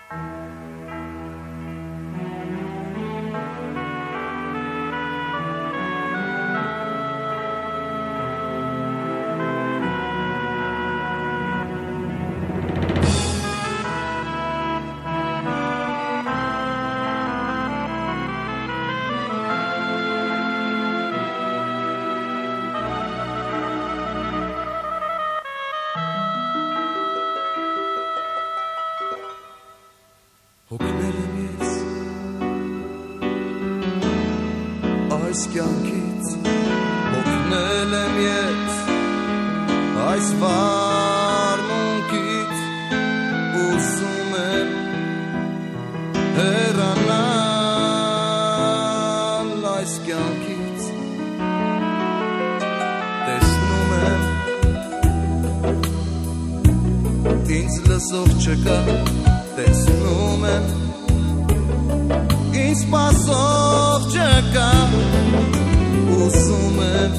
Հոգնել եմ ես այս կյանքից, հոգնել եմ ես այս վարմունքից, ուզում եմ հեռանալ այս կյանքից, տեսնում եմ ինձ լսող չկա, տեսնում եմ ինձ սպասող չկա, ուզում եմ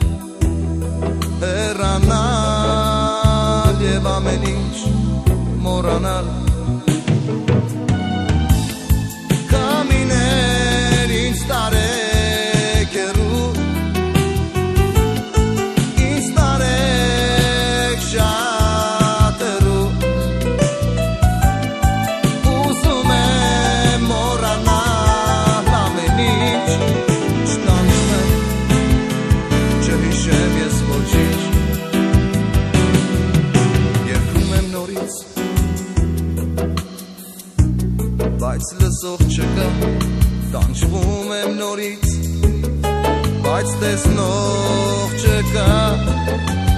հեռանալ և ամեն ինչ մոռանալ, կամիներ ինձ տարեք հեռու, ինձ տարեք շատ հեռու, ուզում եմ մոռանալ ամեն ինչ, չտանցնեմ, չհիշեմ ես ոչինչ, երգում եմ նորից, բայց լսող չկա, տանջվում եմ նորից, բայց տեսնող չկա,